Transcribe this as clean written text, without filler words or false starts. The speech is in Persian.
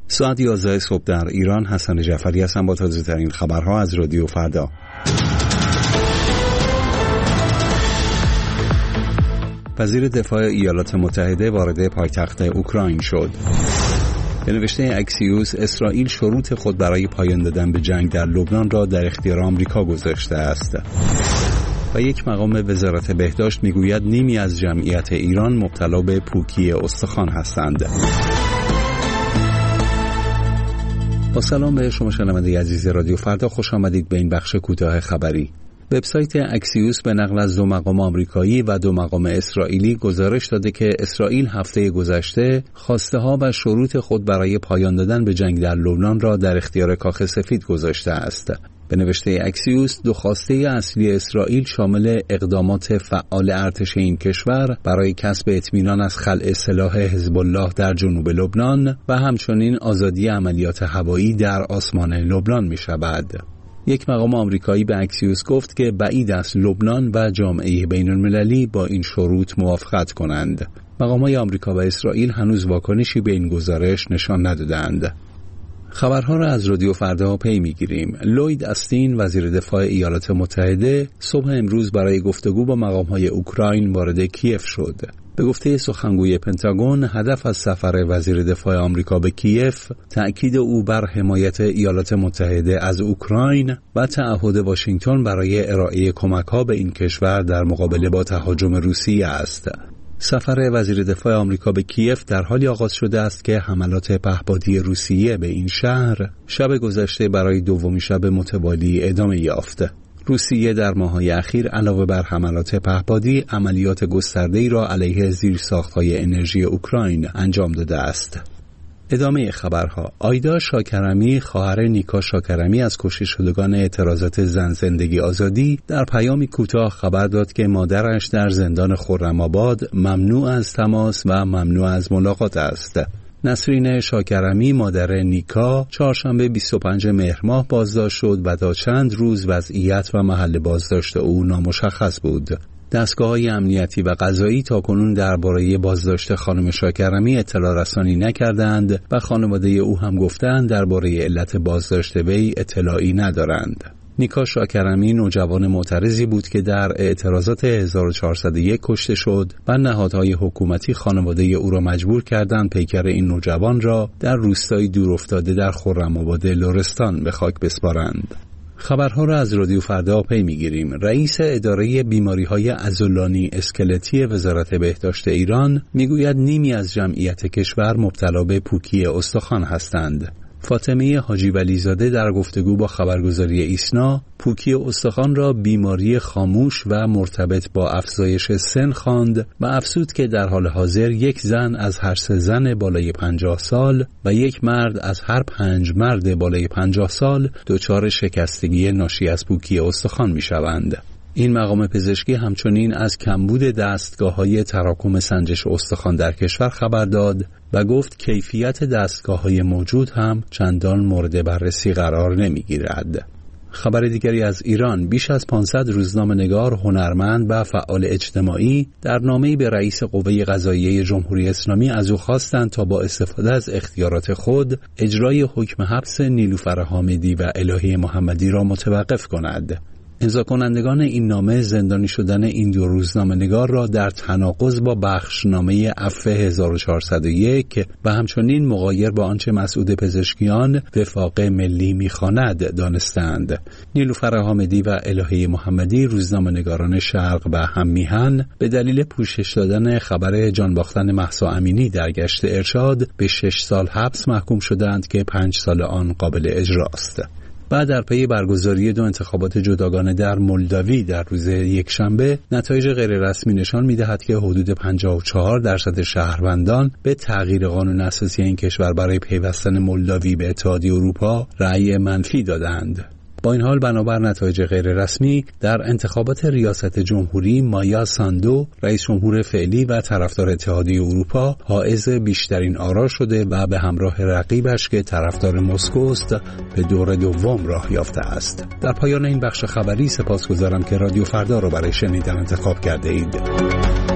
ساعت 11 صبح در ایران. حسن جعفری هستم با تازه ترین خبرها از رادیو فردا. وزیر دفاع ایالات متحده وارد پایتخت اوکراین شد. به نوشته اکسیوس، اسرائیل شروط خود برای پایان دادن به جنگ در لبنان را در اختیار آمریکا گذاشته است. و یک مقام وزارت بهداشت میگوید نیمی از جمعیت ایران مبتلا به پوکی استخوان هستند. با سلام به شما شنونده عزیز رادیو فردا، خوش آمدید به این بخش کوتاه خبری. وبسایت اکسیوس به نقل از 2 مقام آمریکایی و 2 مقام اسرائیلی گزارش داده که اسرائیل هفته گذشته خواسته‌ها و شروط خود برای پایان دادن به جنگ در لبنان را در اختیار کاخ سفید گذاشته است. به نوشته اکسیوس، 2 خواسته اصلی اسرائیل شامل اقدامات فعال ارتش این کشور برای کسب اطمینان از خلع سلاح حزب الله در جنوب لبنان و همچنین آزادی عملیات هوایی در آسمان لبنان می شود. یک مقام آمریکایی به اکسیوس گفت که بعید است لبنان و جامعه بین المللی با این شروط موافقت کنند. مقامات آمریکا و اسرائیل هنوز واکنشی به این گزارش نشان ندادند. خبرها را از رادیو فردا پی میگیریم. لوید استین، وزیر دفاع ایالات متحده، صبح امروز برای گفتگو با مقام‌های اوکراین وارد کیف شد. به گفته سخنگوی پنتاگون، هدف از سفر وزیر دفاع آمریکا به کیف تأکید او بر حمایت ایالات متحده از اوکراین و تعهد واشنگتن برای ارائه کمک‌ها به این کشور در مقابله با تهاجم روسیه است. سفر وزیر دفاع آمریکا به کیف در حالی آغاز شده است که حملات پهپادی روسیه به این شهر شب گذشته برای دومین شب متوالی ادامه یافت. روسیه در ماه‌های اخیر علاوه بر حملات پهپادی، عملیات گسترده‌ای را علیه زیرساخت‌های انرژی اوکراین انجام داده است. ادامه خبرها. آیدا شاکرمی، خواهر نیکا شاکرمی از کشته شدگان اعتراضات زن زندگی آزادی، در پیامی کوتاه خبر داد که مادرش در زندان خرم‌آباد ممنوع از تماس و ممنوع از ملاقات است. نسرین شاکرمی، مادر نیکا، چهارشنبه 25 مهر ماه بازداشت شد و تا چند روز وضعیت و محل بازداشت او نامشخص بود. دستگاه‌های امنیتی و قضایی تاکنون درباره بازداشت خانم شاکرمی اطلاع رسانی نکردند و خانواده او هم گفتند درباره علت بازداشت وی اطلاعی ندارند. نیکا شاکرمی نوجوان معترضی بود که در اعتراضات 1401 کشته شد و نهادهای حکومتی خانواده او را مجبور کردند پیکر این نوجوان را در روستایی دورافتاده در خرم‌آباد لرستان به خاک بسپارند. خبرها را از رادیو فردا پی میگیریم. رئیس اداره بیماری‌های عضلانی اسکلتی وزارت بهداشت ایران میگوید نیمی از جمعیت کشور مبتلا به پوکی استخوان هستند. فاطمه حاجی ولیزاده در گفتگو با خبرگزاری ایسنا، پوکی استخوان را بیماری خاموش و مرتبط با افزایش سن خواند و افزود که در حال حاضر یک زن از هر 3 زن بالای 50 سال و یک مرد از هر 5 مرد بالای 50 سال دچار شکستگی ناشی از پوکی استخوان می‌شوند. این مقام پزشکی همچنین از کمبود دستگاه‌های تراکم سنجش استخوان در کشور خبر داد و گفت کیفیت دستگاه‌های موجود هم چندان مورد بررسی قرار نمی‌گیرد. خبر دیگری از ایران. بیش از 500 روزنامه‌نگار، هنرمند و فعال اجتماعی در نامه‌ای به رئیس قوه قضاییه جمهوری اسلامی از او خواستند تا با استفاده از اختیارات خود اجرای حکم حبس نیلوفر حامدی و الهی محمدی را متوقف کند. امضا کنندگان این نامه زندانی شدن این 2 روزنامه‌نگار را در تناقض با بخشنامه عفو 1401 و همچنین مغایر با آنچه مسعود پزشکیان وفاق ملی می‌خواند دانستند. نیلوفر حامدی و الهی محمدی، روزنامه‌نگاران شرق و هم میهن، به دلیل پوشش دادن خبر جان باختن مهسا امینی در گشت ارشاد به 6 سال حبس محکوم شدند که 5 سال آن قابل اجراست. بعد در پی برگزاری 2 انتخابات جداگانه در مولداوی در روز یکشنبه، نتایج غیررسمی نشان می‌دهد که حدود 54% شهروندان به تغییر قانون اساسی این کشور برای پیوستن مولداوی به اتحادیه اروپا رأی منفی دادند. با این حال بنابر نتایج غیررسمی در انتخابات ریاست جمهوری، مایا ساندو، رئیس جمهور فعلی و طرفدار اتحادیه اروپا، حائز بیشترین آرا شده و به همراه رقیبش که طرفدار مسکو است به دور دوم راه یافته است. در پایان این بخش خبری سپاسگزارم که رادیو فردا را برای شنیدن انتخاب کرده اید.